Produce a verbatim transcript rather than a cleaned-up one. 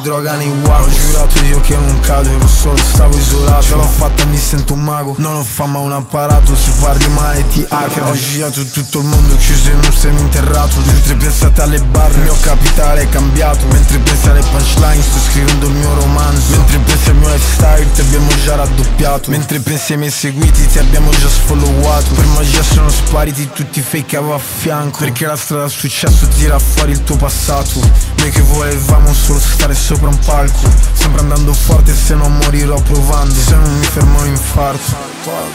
droga nei guai. Ho giurato Dio che non cado, ero solo, stavo isolato. Ce l'ho fatta, mi sento un mago, non ho fama un apparato. Se parli male ti hacker. Ho girato tutto il mondo, chiuso in un seminterrato. Mentre pensate alle barre, il mio capitale è cambiato. Mentre pensi alle punchline, sto scrivendo il mio romanzo. Mentre pensi al mio lifestyle, ti abbiamo già raddoppiato. Mentre pensi ai miei seguiti, ti abbiamo già sfollowato. Per magia sono spariti tutti i fake che avevo a fianco. Perché la strada al successo tira fuori il tuo passato. Noi che volevamo solo stare sopra un palco, sempre andando forte, se no morirò provando. Se non mi fermo infarto.